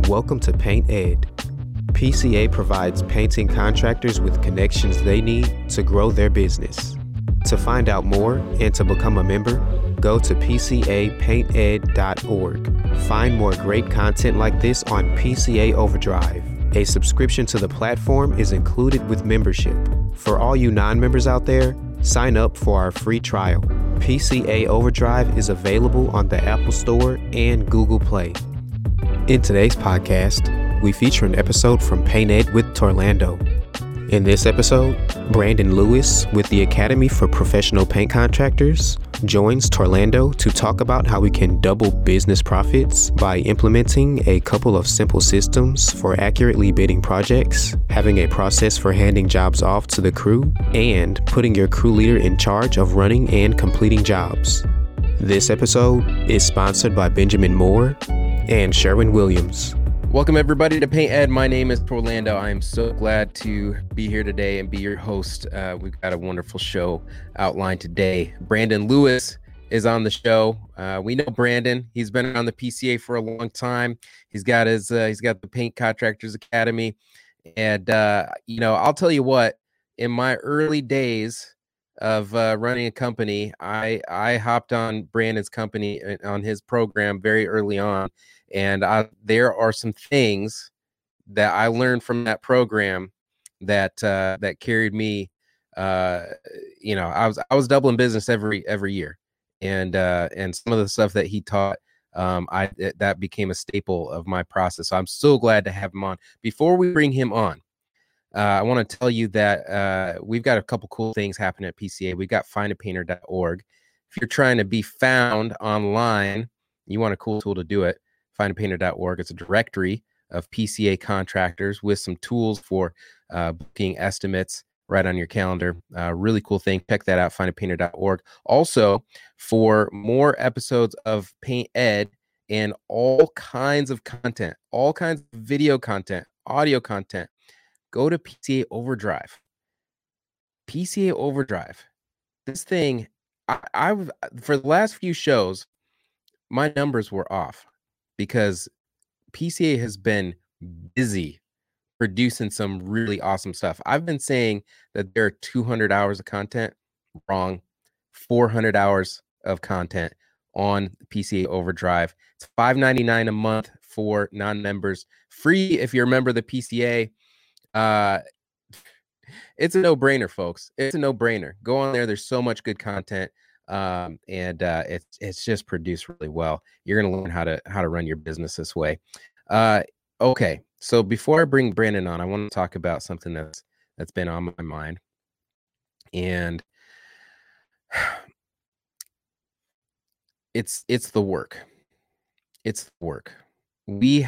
Welcome to Paint Ed. PCA provides painting contractors with connections they need to grow their business. To find out more and to become a member, go to pcapainted.org. Find more great content like this on PCA Overdrive. A subscription to the platform is included with membership. For all you non-members out there, sign up for our free trial. PCA Overdrive is available on the Apple Store and Google Play. In today's podcast, we feature an episode from Paint Ed with Torlando. In this episode, Brandon Lewis with the Academy for Professional Paint Contractors joins Torlando to talk about how we can double business profits by implementing a couple of simple systems for accurately bidding projects, having a process for handing jobs off to the crew, and putting your crew leader in charge of running and completing jobs. This episode is sponsored by Benjamin Moore and Sherwin Williams. Welcome everybody to Paint Ed. My name is Torlando. I am so glad to be here today and be your host. We've got a wonderful show outlined today. Brandon Lewis is on the show. We know Brandon. He's been on the PCA for a long time. He's got the Paint Contractors Academy, and I'll tell you what. In my early days of running a company, I hopped on Brandon's company on his program very early on. And there are some things that I learned from that program that carried me. I was doubling business every year, and some of the stuff that he taught, that became a staple of my process. So I'm so glad to have him on. Before we bring him on, I want to tell you that we've got a couple cool things happening at PCA. We've got findapainter.org. If you're trying to be found online, you want a cool tool to do it. Findapainter.org. It's a directory of PCA contractors with some tools for booking estimates right on your calendar. Really cool thing. Check that out, findapainter.org. Also, for more episodes of Paint Ed and all kinds of content, all kinds of video content, audio content, go to PCA Overdrive. PCA Overdrive. This thing, I've for the last few shows, my numbers were off, because PCA has been busy producing some really awesome stuff. I've been saying that there are 200 hours of content. Wrong. 400 hours of content on PCA Overdrive. It's $5.99 a month for non-members. Free if you're a member of the PCA. It's a no-brainer, folks. It's a no-brainer. Go on there. There's so much good content. It's just produced really well. You're going to learn how to run your business this way. Okay. So before I bring Brandon on, I want to talk about something that's been on my mind. And it's the work. It's the work. We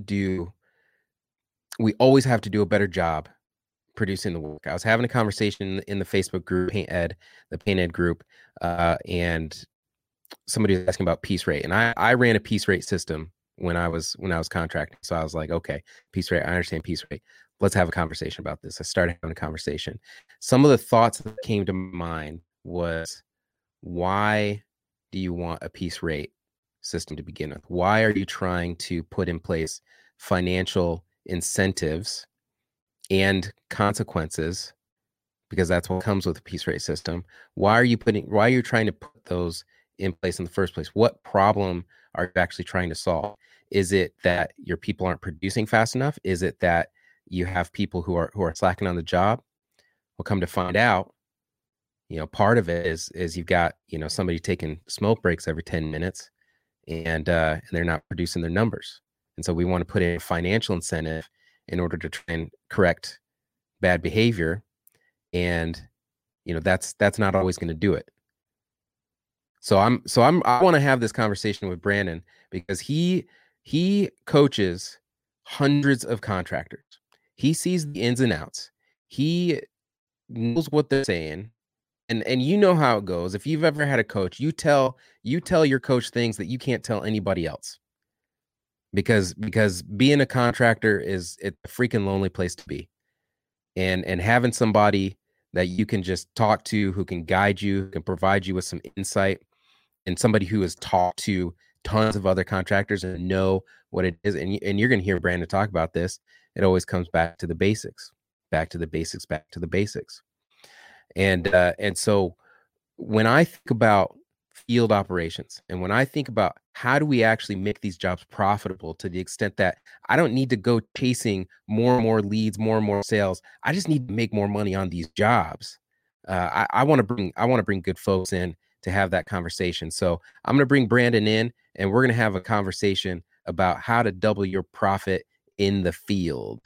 always have to do a better job producing the work. I was having a conversation in the Facebook group, the Paint Ed group, and somebody was asking about piece rate. And I ran a piece rate system when I was contracting. So I was like, okay, piece rate, I understand piece rate. Let's have a conversation about this. I started having a conversation. Some of the thoughts that came to mind was, why do you want a piece rate system to begin with? Why are you trying to put in place financial incentives and consequences, because that's what comes with a piece rate system? Why are you trying to put those in place in the first place? What problem are you actually trying to solve? Is it that your people aren't producing fast enough? Is it that you have people who are slacking on the job? Well, come to find out, part of it is you've got, somebody taking smoke breaks every 10 minutes and they're not producing their numbers. And so we want to put in a financial incentive in order to try and correct bad behavior. And, that's not always going to do it. So I want to have this conversation with Brandon, because he coaches hundreds of contractors. He sees the ins and outs. He knows what they're saying. And you know how it goes. If you've ever had a coach, you tell your coach things that you can't tell anybody else. Because being a contractor it's a freaking lonely place to be. And having somebody that you can just talk to, who can guide you, who can provide you with some insight, and somebody who is taught to tons of other contractors and know what it is. And you're going to hear Brandon talk about this. It always comes back to the basics, back to the basics, back to the basics. And so when I think about field operations and when I think about how do we actually make these jobs profitable to the extent that I don't need to go chasing more and more leads, more and more sales. I just need to make more money on these jobs. I want to bring good folks in to have that conversation. So I'm going to bring Brandon in and we're going to have a conversation about how to double your profit in the field.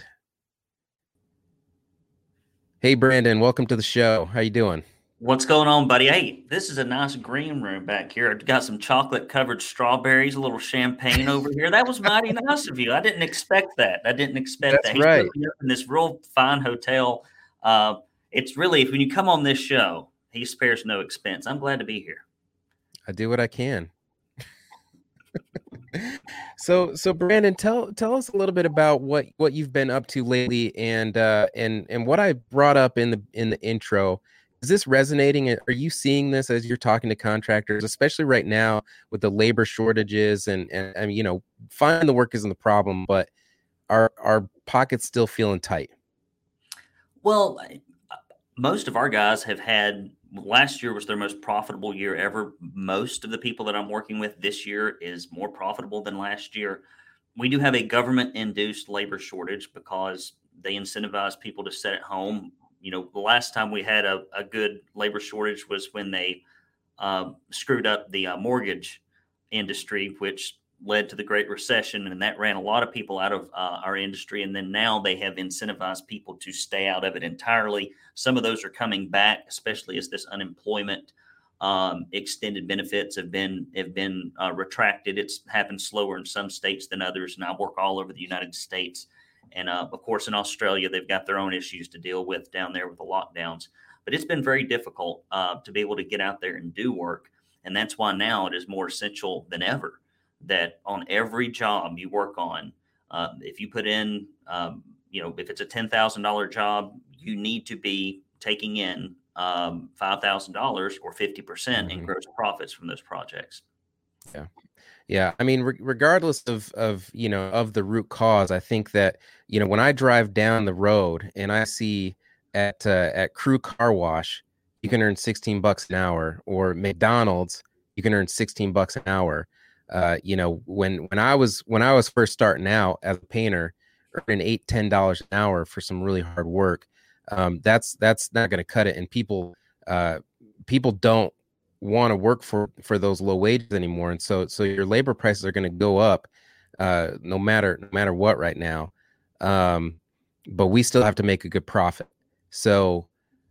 Hey, Brandon, welcome to the show. How you doing? What's going on, buddy? Hey, this is a nice green room back here. I've got some chocolate-covered strawberries, a little champagne over here. That was mighty nice of you. I didn't expect that. That's He's right. in this real fine hotel. It's really, when you come on this show, he spares no expense. I'm glad to be here. I do what I can. So Brandon, tell us a little bit about what you've been up to lately, and what I brought up in the intro. Is this resonating? Are you seeing this as you're talking to contractors, especially right now with the labor shortages and I mean, finding the work isn't the problem, but our pockets still feeling tight? Well, most of our guys have had, last year was their most profitable year ever. Most of the people that I'm working with this year is more profitable than last year. We do have a government-induced labor shortage because they incentivize people to sit at home. The last time we had a good labor shortage was when they screwed up the mortgage industry, which led to the Great Recession, and that ran a lot of people out of our industry. And then now they have incentivized people to stay out of it entirely. Some of those are coming back, especially as this unemployment extended benefits have been retracted. It's happened slower in some states than others, and I work all over the United States. And of course, in Australia, they've got their own issues to deal with down there with the lockdowns. But it's been very difficult to be able to get out there and do work. And that's why now it is more essential than ever that on every job you work on, if you put in, if it's a $10,000 job, you need to be taking in $5,000 or 50% in gross profits from those projects. Yeah. Yeah. I mean, regardless of the root cause, I think that, when I drive down the road and I see at Crew Car Wash, you can earn $16 an hour, or McDonald's, you can earn $16 an hour. When I was first starting out as a painter, earning $8-10 an hour for some really hard work, that's not going to cut it. And people don't want to work for those low wages anymore, and so your labor prices are going to go up no matter what right now. But we still have to make a good profit. So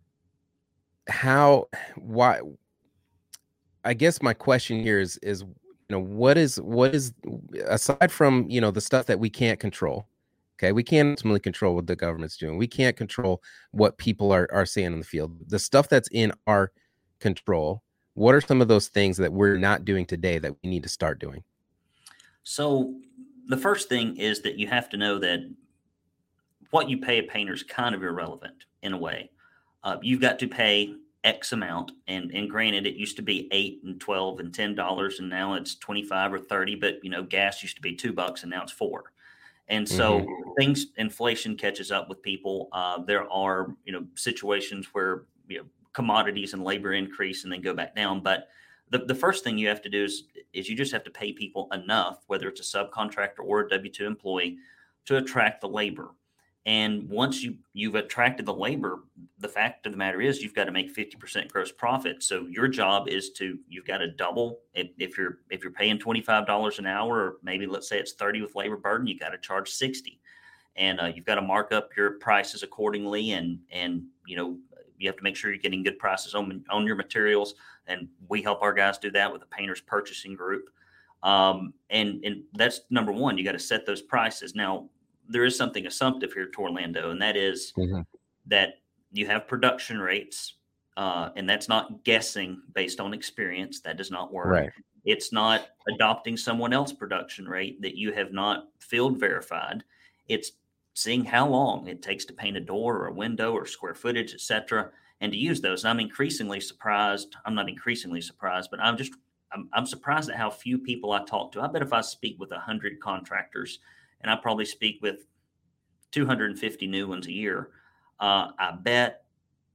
why? I guess my question here is what is aside from the stuff that we can't control. Okay, we can't ultimately control what the government's doing. We can't control what people are saying in the field. The stuff that's in our control, what are some of those things that we're not doing today that we need to start doing? So the first thing is that you have to know that what you pay a painter is kind of irrelevant in a way. You've got to pay X amount, and granted, it used to be $8 and $12 and $10, and now it's 25 or 30. But gas used to be $2, and now it's $4. And so inflation catches up with people. There are situations where commodities and labor increase and then go back down. But the first thing you have to do is you just have to pay people enough, whether it's a subcontractor or a W-2 employee, to attract the labor. And once you've attracted the labor, the fact of the matter is you've got to make 50% gross profit. So your job is you've got to double. If you're paying $25 an hour, or maybe let's say it's 30 with labor burden, you got to charge 60. And you've got to mark up your prices accordingly. And you have to make sure you're getting good prices on your materials. And we help our guys do that with the painters purchasing group. And that's number one. You got to set those prices. Now, there is something assumptive here to Orlando, and that is that you have production rates, and that's not guessing based on experience. That does not work. Right. It's not adopting someone else's production rate that you have not field verified. It's seeing how long it takes to paint a door or a window or square footage, et cetera, and to use those. And I'm not increasingly surprised, but I'm surprised at how few people I talk to. I bet if I speak with 100 contractors, and I probably speak with 250 new ones a year, I bet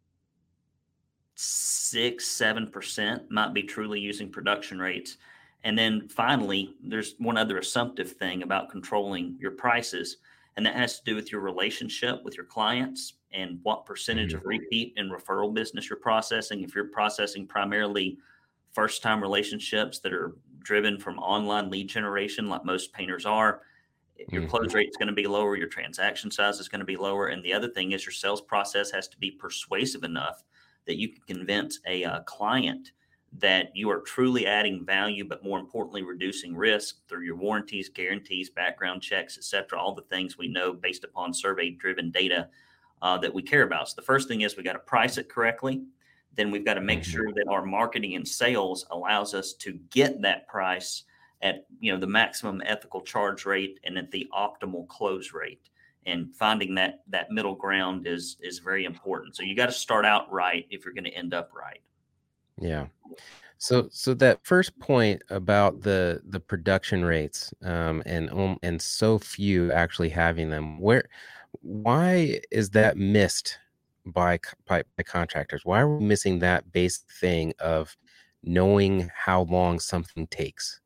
6-7% might be truly using production rates. And then finally, there's one other assumptive thing about controlling your prices, and that has to do with your relationship with your clients and what percentage of repeat and referral business you're processing. If you're processing primarily first-time relationships that are driven from online lead generation, like most painters are, your close rate is going to be lower, your transaction size is going to be lower. And the other thing is your sales process has to be persuasive enough that you can convince a client that you are truly adding value, but more importantly, reducing risk through your warranties, guarantees, background checks, et cetera, all the things we know based upon survey-driven data that we care about. So the first thing is we got to price it correctly. Then we've got to make sure that our marketing and sales allows us to get that price at the maximum ethical charge rate and at the optimal close rate. And finding that middle ground is very important. So you got to start out right if you're going to end up right. Yeah. So that first point about the production rates and so few actually having them, why is that missed by contractors? Why are we missing that basic thing of knowing how long something takes?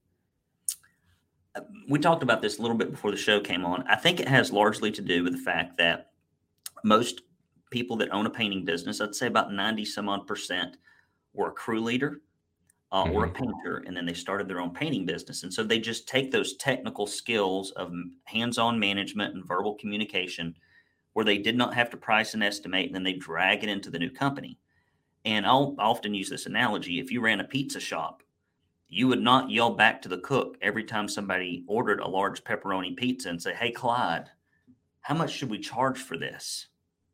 We talked about this a little bit before the show came on. I think it has largely to do with the fact that most people that own a painting business, I'd say about 90 some odd percent, were a crew leader or a painter, and then they started their own painting business. And so they just take those technical skills of hands-on management and verbal communication where they did not have to price and estimate, and then they drag it into the new company. And I'll often use this analogy. If you ran a pizza shop, you would not yell back to the cook every time somebody ordered a large pepperoni pizza and say, "Hey, Clyde, how much should we charge for this?"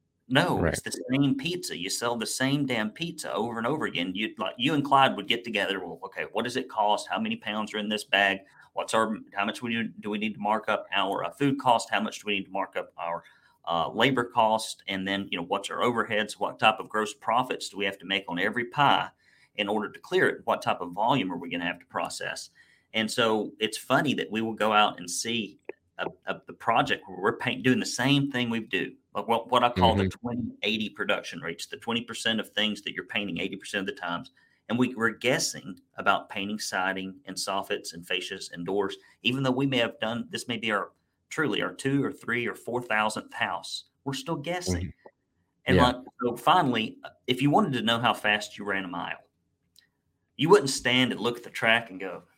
No, Right. It's the same pizza. You sell the same damn pizza over and over again. You and Clyde would get together. Well, okay, what does it cost? How many pounds are in this bag? How much do we need to mark up our food cost? How much do we need to mark up our labor cost? And then, what's our overheads? What type of gross profits do we have to make on every pie in order to clear it? What type of volume are we going to have to process? And so it's funny that we will go out and see the project where we're doing the same thing we do, like what I call the 20-80 production rates, the 20% of things that you're painting 80% of the times. And we're guessing about painting siding and soffits and fascias and doors, even though we may have done, this may be our 2 or 3 or 4,000th house. We're still guessing. And so finally, if you wanted to know how fast you ran a mile, you wouldn't stand and look at the track and go,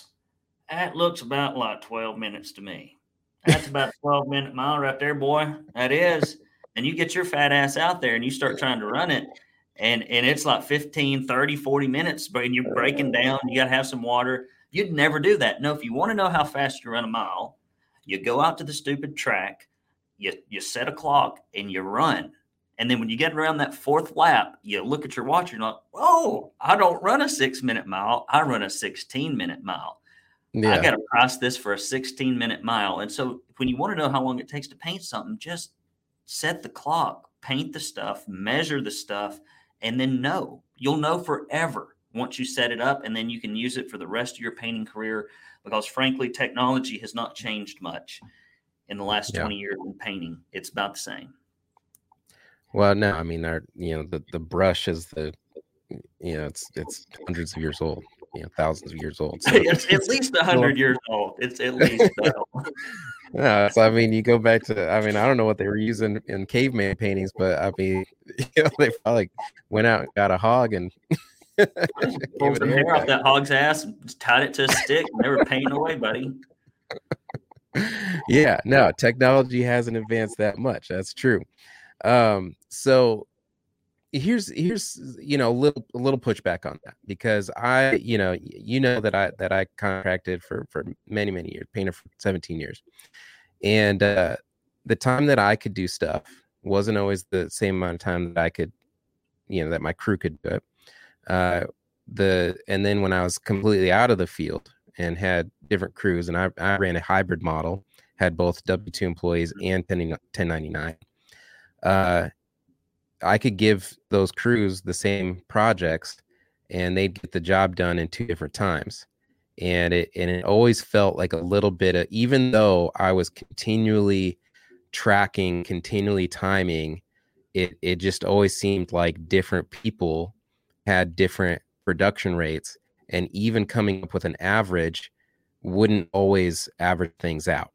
"That looks about like 12 minutes to me. That's about a 12-minute mile right there, boy. That is." And you get your fat ass out there and you start trying to run it. And it's like 15, 30, 40 minutes, but you're breaking down. You got to have some water. You'd never do that. No, if you want to know how fast you run a mile, you go out to the stupid track, you set a clock and you run. And then when you get around that fourth lap, you look at your watch and you're like, "Oh, I don't run a 6-minute mile. I run a 16-minute mile. Yeah. I got to price this for a 16-minute mile." And so when you want to know how long it takes to paint something, just set the clock, paint the stuff, measure the stuff, and then you'll know forever once you set it up, and then you can use it for the rest of your painting career, because frankly, technology has not changed much in the last 20 years in painting. It's about the same. Well, no, I mean, the brush is it's hundreds of years old, thousands of years old. So it's at least 100 years old. It's at least yeah. So I mean, you go back to, I don't know what they were using in caveman paintings, but I mean, they probably went out and got a hog and pulled some hair off that hog's ass and tied it to a stick, and they were painting away, buddy. Yeah, no, technology hasn't advanced that much. That's true. So here's a little pushback on that, because I that I contracted for many years, painted for 17 years, and the time that I could do stuff wasn't always the same amount of time that I could, that my crew could do it. And then when I was completely out of the field and had different crews, and I ran a hybrid model, had both W-2 employees and 1099. I could give those crews the same projects and they'd get the job done in 2 different times. And it always felt like a little bit of, even though I was continually tracking, continually timing, it just always seemed like different people had different production rates, and even coming up with an average wouldn't always average things out.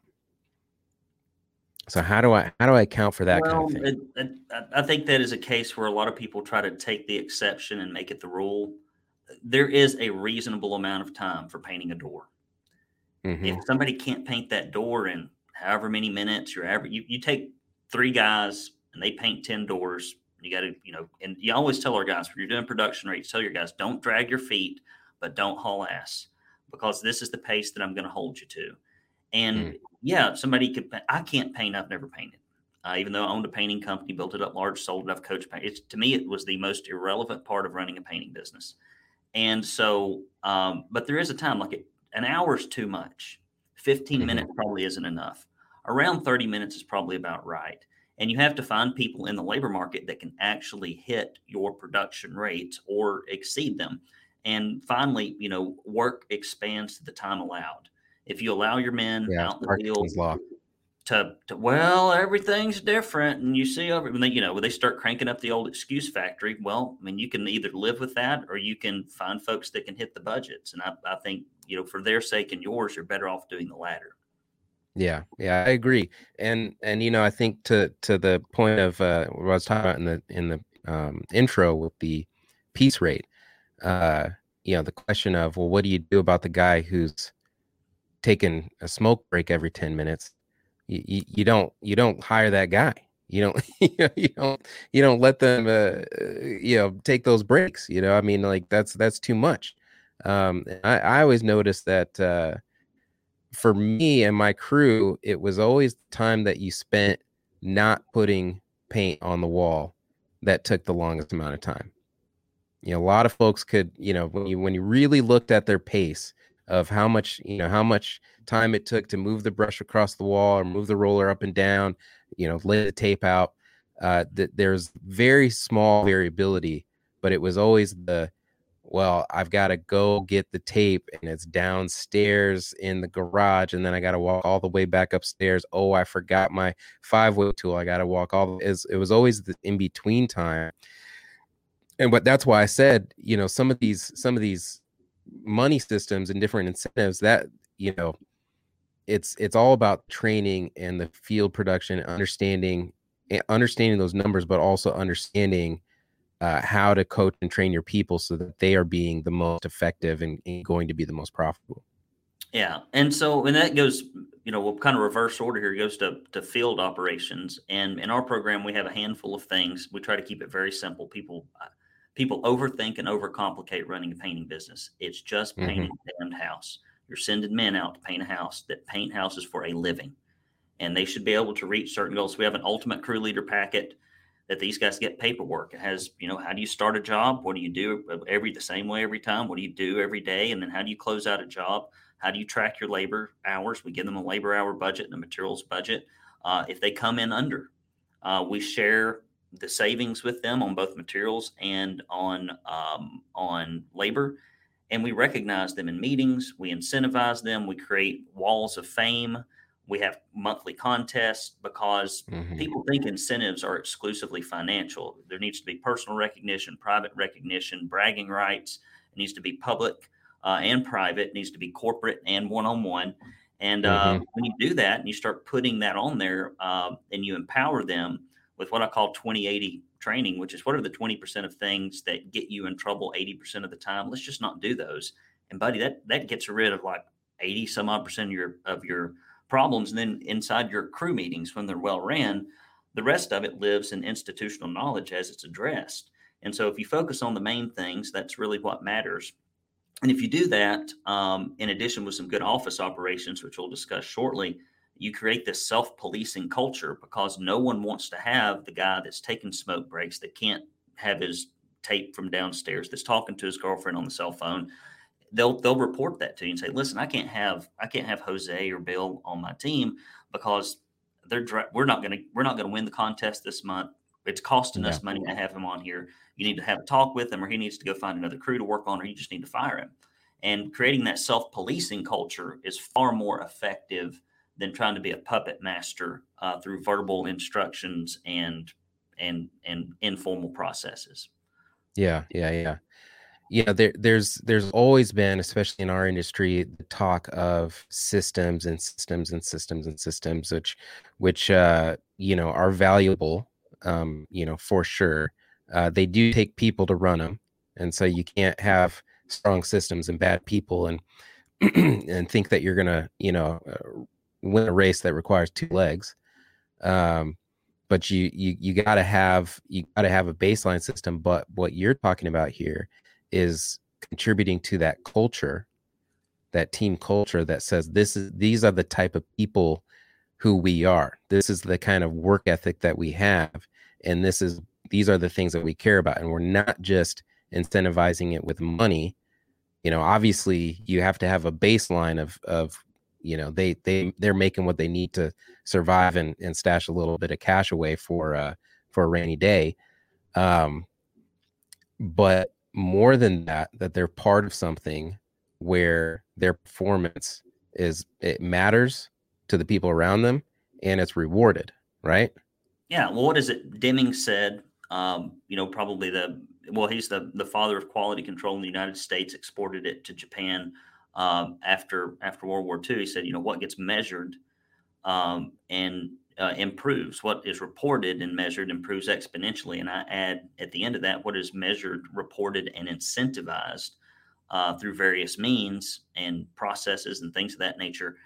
So how do I account for that kind of thing? I think that is a case where a lot of people try to take the exception and make it the rule. There is a reasonable amount of time for painting a door. If somebody can't paint that door in however many minutes, you take 3 guys and they paint 10 doors. You got to, and you always tell our guys, when you're doing production rates, tell your guys, don't drag your feet, but don't haul ass, because this is the pace that I'm going to hold you to. And yeah, somebody could, I can't paint. I've never painted. Even though I owned a painting company, built it up large, sold it, I've coached paint. To me, it was the most irrelevant part of running a painting business. And so, but there is a time, like an hour is too much. 15 minutes probably isn't enough. Around 30 minutes is probably about right. And you have to find people in the labor market that can actually hit your production rates or exceed them. And finally, work expands to the time allowed. If you allow your men out in the field well, everything's different, and you see when they start cranking up the old excuse factory, well, I mean, you can either live with that or you can find folks that can hit the budgets. And I think, for their sake and yours, you're better off doing the latter. Yeah, I agree. And I think to the point of what I was talking about in the intro with the piece rate, the question of, well, what do you do about the guy who's taking a smoke break every 10 minutes? You don't hire that guy. You don't let them take those breaks. I mean, like that's too much. I always noticed that for me and my crew, it was always the time that you spent not putting paint on the wall that took the longest amount of time. A lot of folks could, when you really looked at their pace of how much time it took to move the brush across the wall or move the roller up and down, lay the tape out, there's very small variability, but it was always I've got to go get the tape and it's downstairs in the garage, and then I got to walk all the way back upstairs. Oh, I forgot my 5-way tool. I got to walk it was always the in between time. But that's why I said, some of these money systems and different incentives that, it's all about training and the field production, understanding those numbers, but also understanding how to coach and train your people so that they are being the most effective and going to be the most profitable. Yeah. And so when that goes, we'll kind of reverse order here. It goes to field operations. And in our program, we have a handful of things. We try to keep it very simple. People overthink and overcomplicate running a painting business. It's just painting a damned house. You're sending men out to paint a house that paint houses for a living, and they should be able to reach certain goals. We have an ultimate crew leader packet that these guys get paperwork. It has, how do you start a job? What do you do the same way every time? What do you do every day? And then how do you close out a job? How do you track your labor hours? We give them a labor hour budget and a materials budget. If they come in under, we share the savings with them on both materials and on labor. And we recognize them in meetings. We incentivize them. We create walls of fame. We have monthly contests because people think incentives are exclusively financial. There needs to be personal recognition, private recognition, bragging rights. It needs to be public and private. It needs to be corporate and one-on-one. And when you do that and you start putting that on there and you empower them with what I call 20-80 training, which is what are the 20% of things that get you in trouble 80% of the time? Let's just not do those. And buddy, that gets rid of like 80 some odd percent of your problems. And then inside your crew meetings, when they're well ran, the rest of it lives in institutional knowledge as it's addressed. And so if you focus on the main things, that's really what matters. And if you do that, in addition with some good office operations, which we'll discuss shortly, you create this self-policing culture because no one wants to have the guy that's taking smoke breaks, that can't have his tape from downstairs, that's talking to his girlfriend on the cell phone. They'll report that to you and say, listen, I can't have Jose or Bill on my team because we're not going to win the contest this month. It's costing Yeah. us money to have him on here. You need to have a talk with him, or he needs to go find another crew to work on, or you just need to fire him. And creating that self-policing culture is far more effective than trying to be a puppet master through verbal instructions and informal processes. Yeah. There's always been, especially in our industry, the talk of systems and systems and systems and systems, which are valuable, for sure. They do take people to run them, and so you can't have strong systems and bad people and and think that you're gonna win a race that requires two legs. But you gotta have a baseline system. But what you're talking about here is contributing to that culture, that team culture that says these are the type of people who we are. This is the kind of work ethic that we have, and these are the things that we care about. And we're not just incentivizing it with money. Obviously you have to have a baseline of they're making what they need to survive and stash a little bit of cash away for a rainy day. But more than that they're part of something where their performance it matters to the people around them and it's rewarded, right? Yeah. Well, what is it? Deming said, probably he's the father of quality control in the United States, exported it to Japan after World War II. He said, what gets measured and improves. What is reported and measured improves exponentially. And I add at the end of that, what is measured, reported, and incentivized through various means and processes and things of that nature.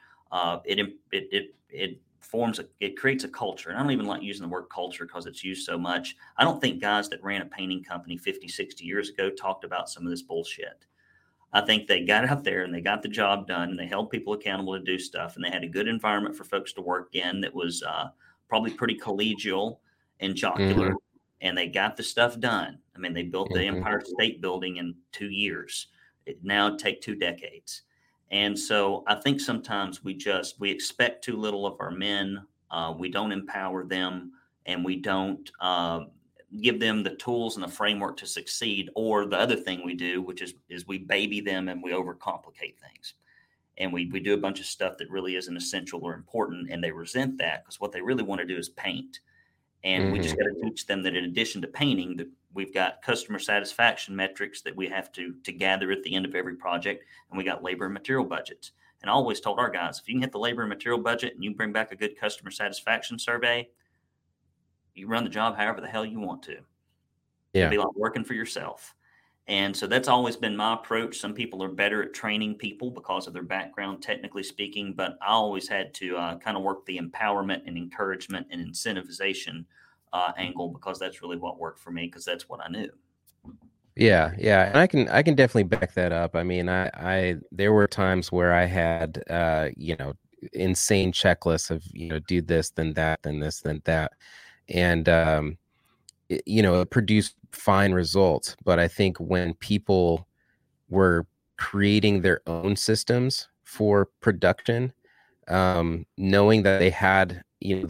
It creates a culture. And I don't even like using the word culture because it's used so much. I don't think guys that ran a painting company 50, 60 years ago talked about some of this bullshit. I think they got out there and they got the job done and they held people accountable to do stuff. And they had a good environment for folks to work in that was probably pretty collegial and jocular. And they got the stuff done. I mean, they built the Empire State Building in 2 years. It now take 2 decades. And so I think sometimes we expect too little of our men. We don't empower them, and we don't give them the tools and the framework to succeed. Or the other thing we do, which is we baby them and we overcomplicate things. And we do a bunch of stuff that really isn't essential or important, and they resent that because what they really want to do is paint. And we just got to teach them that in addition to painting, that we've got customer satisfaction metrics that we have to gather at the end of every project, and we got labor and material budgets. And I always told our guys, if you can hit the labor and material budget and you bring back a good customer satisfaction survey, you run the job however the hell you want to. Yeah. It'll be like working for yourself. And so that's always been my approach. Some people are better at training people because of their background, technically speaking, but I always had to kind of work the empowerment and encouragement and incentivization angle because that's really what worked for me because that's what I knew. Yeah, and I can definitely back that up. I mean, I there were times where I had insane checklists of do this, then that, then this, then that, and it produced fine results. But I think when people were creating their own systems for production, knowing that they had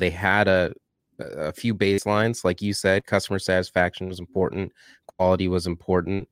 a few baselines, like you said, customer satisfaction was important, quality was important,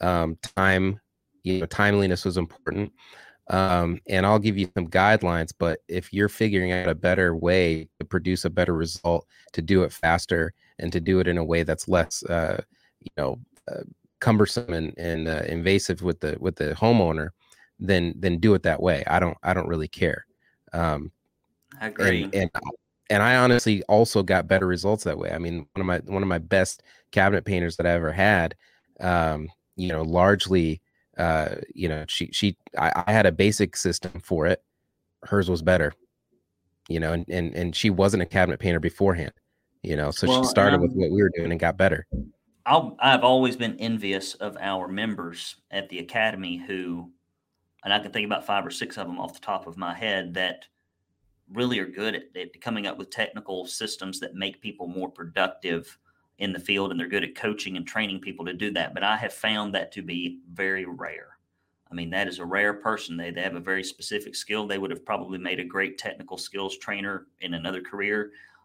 timeliness was important. And I'll give you some guidelines, but if you're figuring out a better way to produce a better result, to do it faster and to do it in a way that's less, cumbersome and invasive with the homeowner, then do it that way. I don't really care. I agree. And I honestly also got better results that way. I mean, one of my best cabinet painters that I ever had, largely, I had a basic system for it. Hers was better, and she wasn't a cabinet painter beforehand, so she started with what we were doing and got better. I've always been envious of our members at the Academy who, and I can think about 5 or 6 of them off the top of my head that really are good at coming up with technical systems that make people more productive in the field, and they're good at coaching and training people to do that. But I have found that to be very rare. I mean, that is a rare person. They have a very specific skill. They would have probably made a great technical skills trainer in another career.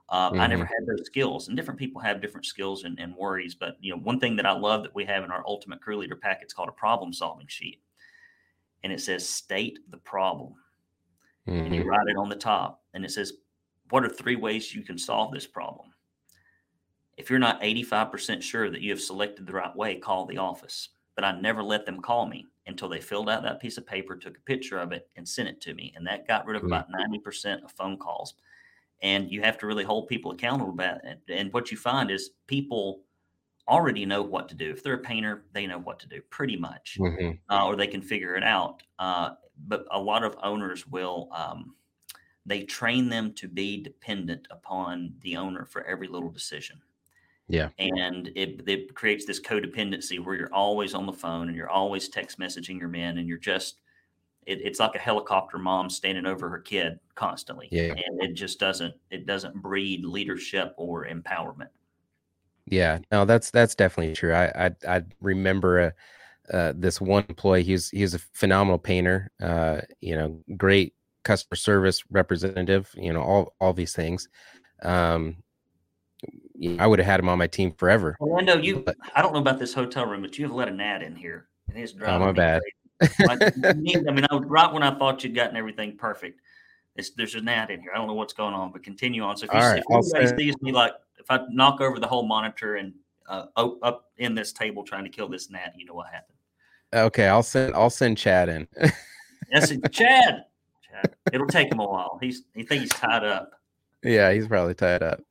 I never had those skills, and different people have different skills and worries. But one thing that I love that we have in our Ultimate Crew Leader pack, it's called a problem solving sheet, and it says state the problem, and you write it on the top, and it says, what are 3 ways you can solve this problem? If you're not 85% sure that you have selected the right way, call the office. But I never let them call me until they filled out that piece of paper, took a picture of it, and sent it to me. And that got rid of about 90% of phone calls. And you have to really hold people accountable about it. And what you find is people already know what to do. If they're a painter, they know what to do pretty much, or they can figure it out. But a lot of owners will, they train them to be dependent upon the owner for every little decision. Yeah. And it creates this codependency where you're always on the phone and you're always text messaging your men, and you're just, it's like a helicopter mom standing over her kid constantly. Yeah. And it just doesn't breed leadership or empowerment. Yeah, no, that's definitely true. I remember this one employee. He's a phenomenal painter, great customer service representative, all these things. I would have had him on my team forever. Orlando, I don't know about this hotel room, but you have let a gnat in here, and it's driving my bad. Right when I thought you'd gotten everything perfect, there's a gnat in here. I don't know what's going on, but continue on. So if anybody sees me, like if I knock over the whole monitor and up in this table trying to kill this gnat, you know what happened. Okay, I'll send Chad in. Yes, Chad. It'll take him a while. He thinks he's tied up. Yeah, he's probably tied up.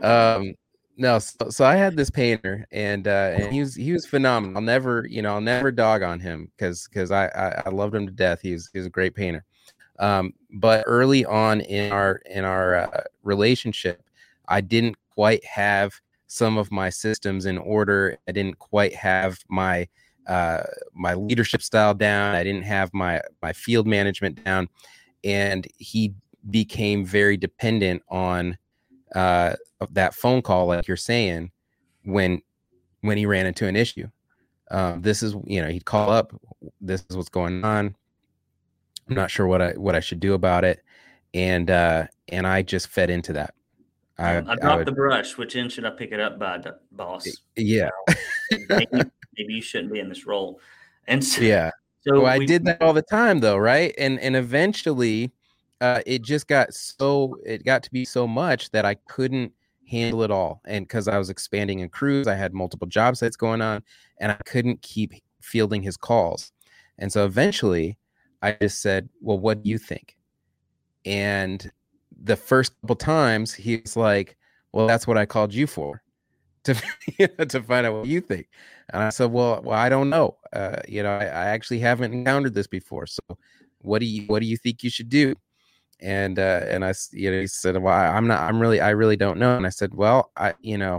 No, so I had this painter, and he was phenomenal. I'll never dog on him because I loved him to death. He's a great painter. But early on in our relationship, I didn't quite have some of my systems in order. I didn't quite have my leadership style down. I didn't have my field management down, and he became very dependent on that phone call, like you're saying, when he ran into an issue. This is, he'd call up, this is what's going on. I'm not sure what I should do about it. And I just fed into that. I dropped the brush. Which end should I pick it up by, boss? Yeah. Maybe you shouldn't be in this role. And so, yeah. So I did that all the time though. Right. And eventually it got to be so much that I couldn't handle it all. And because I was expanding in crews, I had multiple job sites going on, and I couldn't keep fielding his calls. And so eventually I just said, well, what do you think? And the first couple times he was like, well, that's what I called you for, to find out what you think. And I said, well, I don't know. I actually haven't encountered this before. So what do you think you should do? And I, he said, well, I really don't know. And I said, well, why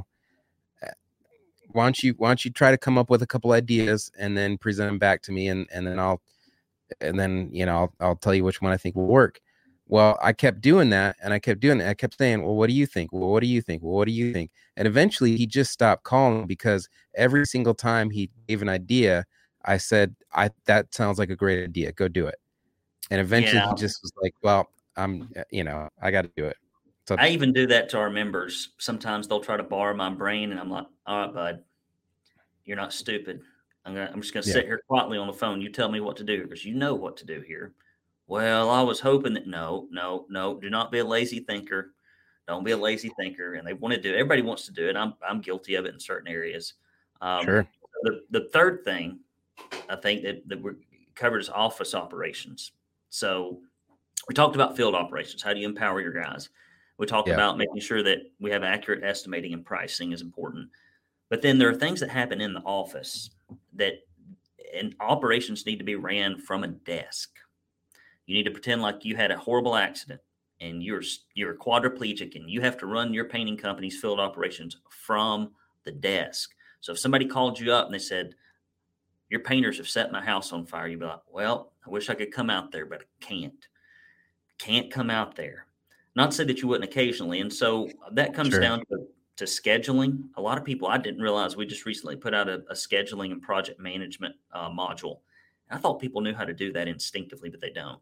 don't you try to come up with a couple ideas and then present them back to me, and then I'll tell you which one I think will work. Well, I kept doing that, and I kept saying, well, what do you think? Well, what do you think? Well, what do you think? And eventually he just stopped calling, because every single time he gave an idea, I said, that sounds like a great idea. Go do it. And eventually he just was like, well, I got to do it. So I even do that to our members. Sometimes they'll try to borrow my brain, and I'm like, all right, bud, you're not stupid. I'm just going to sit here quietly on the phone. You tell me what to do, because you know what to do here. Well, I was hoping that no, do not be a lazy thinker. Don't be a lazy thinker. And they want to do it. Everybody wants to do it. I'm guilty of it in certain areas. Sure. The third thing I think that we covered is office operations. So we talked about field operations. How do you empower your guys? We talked about making sure that we have accurate estimating and pricing is important. But then there are things that happen in the office and operations need to be ran from a desk. You need to pretend like you had a horrible accident and you're quadriplegic, and you have to run your painting company's field operations from the desk. So if somebody called you up and they said, your painters have set my house on fire, you'd be like, well, I wish I could come out there, but I can't come out there. Not to say that you wouldn't occasionally. And so that comes down to scheduling. A lot of people, I didn't realize, we just recently put out a scheduling and project management module. I thought people knew how to do that instinctively, but they don't.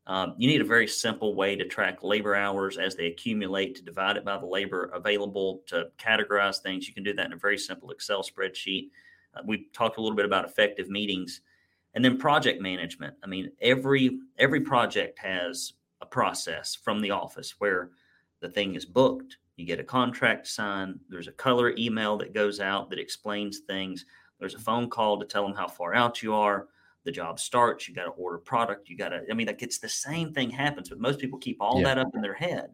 You need a very simple way to track labor hours as they accumulate, to divide it by the labor available, to categorize things. You can do that in a very simple Excel spreadsheet. We talked a little bit about effective meetings, and then project management. I mean, every project has a process from the office where the thing is booked. You get a contract signed. There's a color email that goes out that explains things. There's a phone call to tell them how far out you are. The job starts. You got to order product. You got to, I mean, like, it's the same thing happens, but most people keep all that up in their head.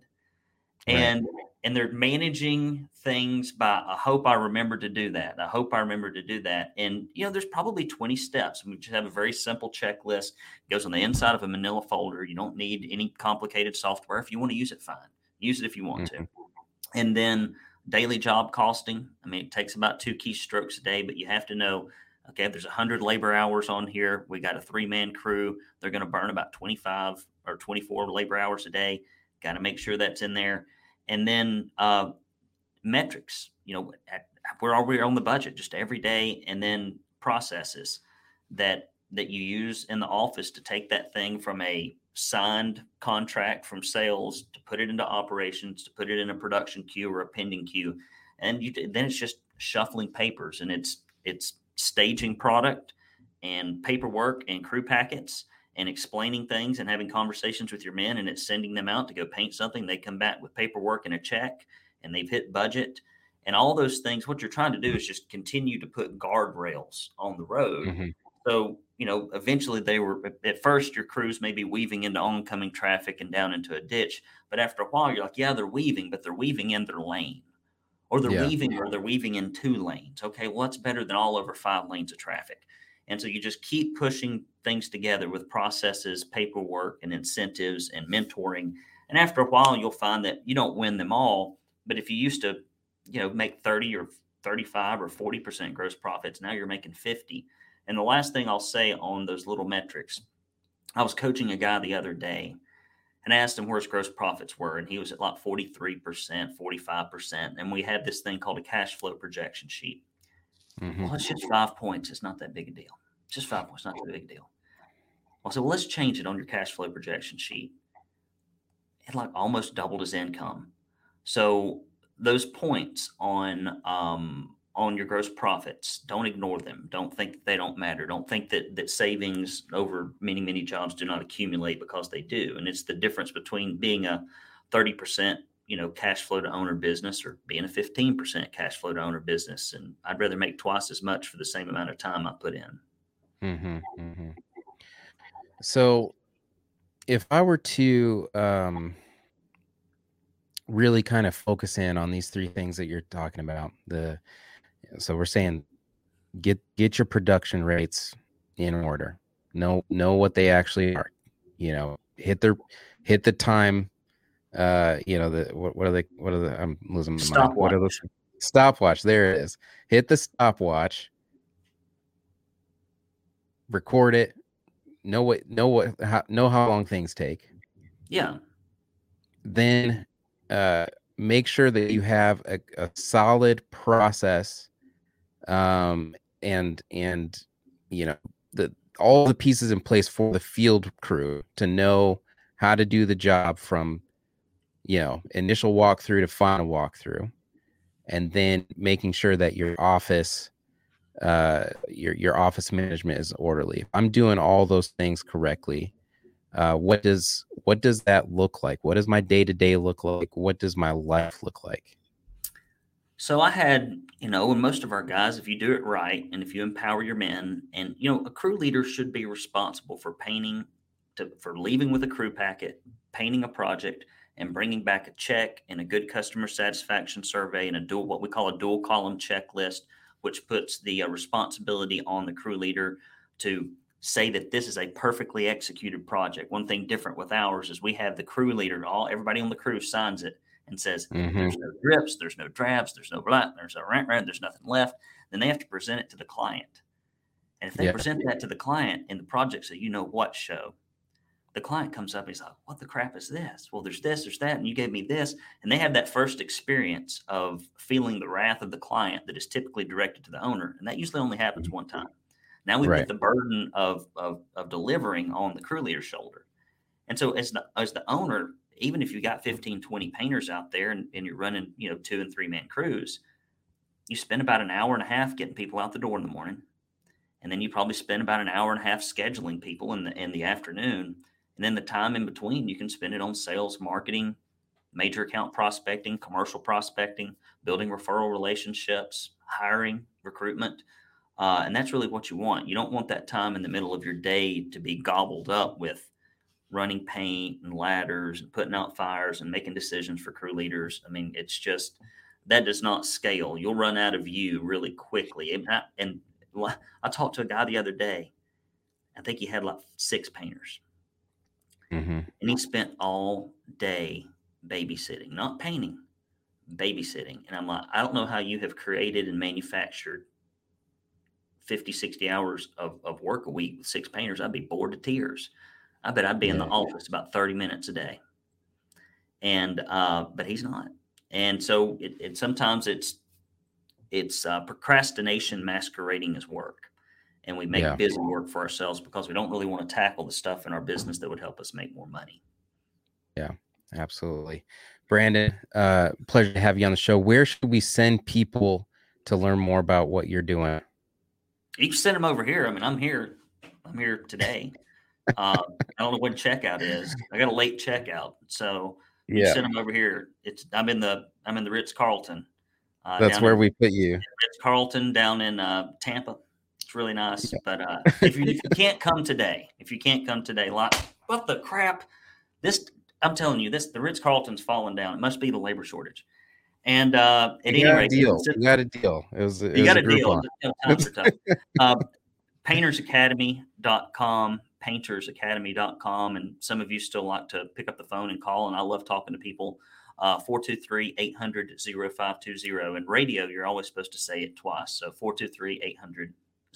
And they're managing things by, I hope I remember to do that. I hope I remember to do that. And, there's probably 20 steps. We just have a very simple checklist. It goes on the inside of a manila folder. You don't need any complicated software. If you want to use it, fine. Use it if you want to. And then daily job costing. I mean, it takes about 2 keystrokes a day, but you have to know, okay, if there's 100 labor hours on here, we got a 3-man crew. They're going to burn about 25 or 24 labor hours a day. Got to make sure that's in there. And then metrics, where are we on the budget, just every day. And then processes that you use in the office to take that thing from a signed contract from sales, to put it into operations, to put it in a production queue or a pending queue. And then it's just shuffling papers, and it's staging product and paperwork and crew packets and explaining things and having conversations with your men, and it's sending them out to go paint something. They come back with paperwork and a check, and they've hit budget and all those things. What you're trying to do is just continue to put guardrails on the road. So, eventually at first your crews may be weaving into oncoming traffic and down into a ditch, but after a while you're like, yeah, they're weaving, but they're weaving in their lane, or they're weaving in 2 lanes. Okay, what's better than all over 5 lanes of traffic? And so you just keep pushing things together with processes, paperwork, and incentives and mentoring. And after a while, you'll find that you don't win them all. But if you used to, make 30 or 35 or 40% gross profits, now you're making 50. And the last thing I'll say on those little metrics, I was coaching a guy the other day and I asked him where his gross profits were. And he was at like 43%, 45%. And we had this thing called a cash flow projection sheet. Well, it's just 5 points. It's not that big a deal. It's just 5 points, not that big a deal. I said, well, let's change it on your cash flow projection sheet. It like almost doubled his income. So those points on your gross profits, don't ignore them. Don't think that they don't matter. Don't think that savings over many, many jobs do not accumulate, because they do. And it's the difference between being a 30% cash flow to owner business or being a 15% cash flow to owner business. And I'd rather make twice as much for the same amount of time I put in. So if I were to really kind of focus in on these 3 things that you're talking about, so we're saying get your production rates in order, know what they actually are, hit the time. I'm losing my mind. What are those? Stopwatch. There it is. Hit the stopwatch. Record it. Know how long things take. Yeah. Then make sure that you have a solid process, and all the pieces in place for the field crew to know how to do the job from initial walkthrough to final walkthrough, and then making sure that your office management is orderly. If I'm doing all those things correctly, what does that look like? What does my day-to-day look like? What does my life look like? So I had, and most of our guys, if you do it right, and if you empower your men, and, a crew leader should be responsible for for leaving with a crew packet, painting a project, and bringing back a check and a good customer satisfaction survey and what we call a dual column checklist, which puts the responsibility on the crew leader to say that this is a perfectly executed project. One thing different with ours is we have the crew leader, everybody on the crew signs it and says, there's no drips, there's no drabs, there's no black, there's no rant, there's nothing left. Then they have to present it to the client. And if they present that to the client in the projects that what show, the client comes up and he's like, what the crap is this? Well, there's this, there's that, and you gave me this. And they have that first experience of feeling the wrath of the client that is typically directed to the owner. And that usually only happens one time. Now we put the burden of delivering on the crew leader's shoulder. And so as the owner, even if you got 15, 20 painters out there and you're running, 2 and 3 man crews, you spend about an hour and a half getting people out the door in the morning. And then you probably spend about an hour and a half scheduling people in the afternoon. And then the time in between, you can spend it on sales, marketing, major account prospecting, commercial prospecting, building referral relationships, hiring, recruitment. And that's really what you want. You don't want that time in the middle of your day to be gobbled up with running paint and ladders and putting out fires and making decisions for crew leaders. I mean, it's just, that does not scale. You'll run out of you really quickly. And I talked to a guy the other day. I think he had like 6 painters. Mm-hmm. And he spent all day babysitting, not painting, babysitting. And I'm like, I don't know how you have created and manufactured 50, 60 hours of work a week with 6 painters. I'd be bored to tears. I bet I'd be in the office about 30 minutes a day. And, but he's not. And so sometimes it's procrastination masquerading as work. And we make busy work for ourselves because we don't really want to tackle the stuff in our business that would help us make more money. Yeah, absolutely. Brandon, pleasure to have you on the show. Where should we send people to learn more about what you're doing? You can send them over here. I mean, I'm here today. I don't know when checkout is. I got a late checkout. So you send them over here. I'm in the Ritz-Carlton. That's where we put you. Ritz-Carlton down in Tampa. It's really nice. Yeah. But if you can't come today, like, what the crap? I'm telling you, the Ritz-Carlton's falling down. It must be the labor shortage. And at any rate, you got a deal. You got a deal. Paintersacademy.com, paintersacademy.com. And some of you still like to pick up the phone and call, and I love talking to people. 423-800-0520. And radio, you're always supposed to say it twice. So 423-800-0520.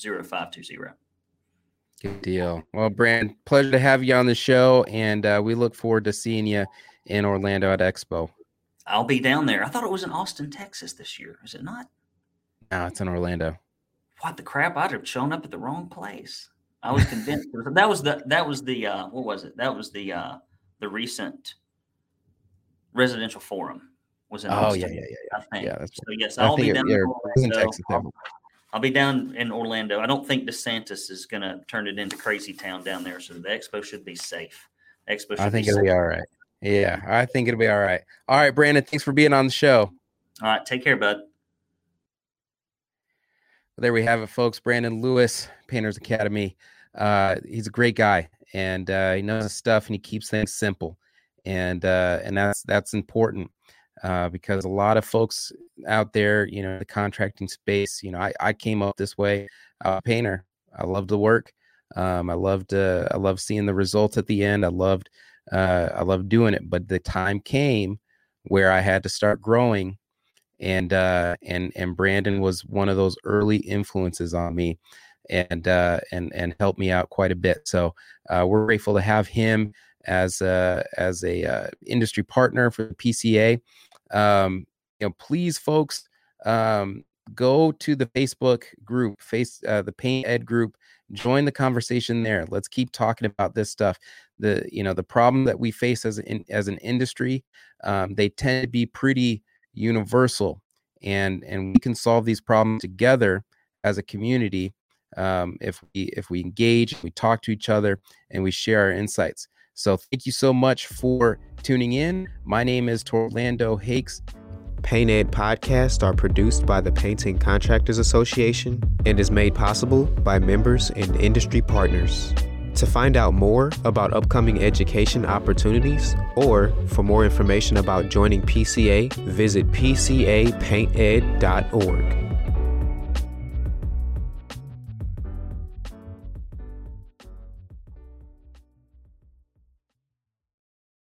Good deal. Well, Brand, pleasure to have you on the show, and we look forward to seeing you in Orlando at Expo. I'll be down there. I thought it was in Austin, Texas this year. Is it not? No, it's in Orlando. What the crap? I'd have shown up at the wrong place. I was convinced. That was the what was it? That was the recent residential forum was in Austin. Yeah. I think. Yeah, so yes, I'll be down in Texas. I'll be down in Orlando. I don't think DeSantis is going to turn it into crazy town down there, so the expo should be safe. I think it'll be all right. Yeah, I think it'll be all right. All right, Brandon, thanks for being on the show. All right, take care, bud. There we have it, folks. Brandon Lewis, Painters Academy. He's a great guy, and he knows his stuff, and he keeps things simple, and that's important. Because a lot of folks out there, the contracting space, I came up this way. I'm a painter. I love the work. I loved seeing the results at the end. I loved doing it. But the time came where I had to start growing, and Brandon was one of those early influences on me, and helped me out quite a bit. So we're grateful to have him as a industry partner for the PCA. Please, folks, go to the Facebook group, the Paint Ed group, join the conversation there. Let's keep talking about this stuff. The problem that we face as an industry, they tend to be pretty universal, and we can solve these problems together as a community if we engage, we talk to each other, and we share our insights. So thank you so much for tuning in. My name is Torlando Hakes. Paint Ed podcasts are produced by the Painting Contractors Association and is made possible by members and industry partners. To find out more about upcoming education opportunities or for more information about joining PCA, visit pcapainted.org.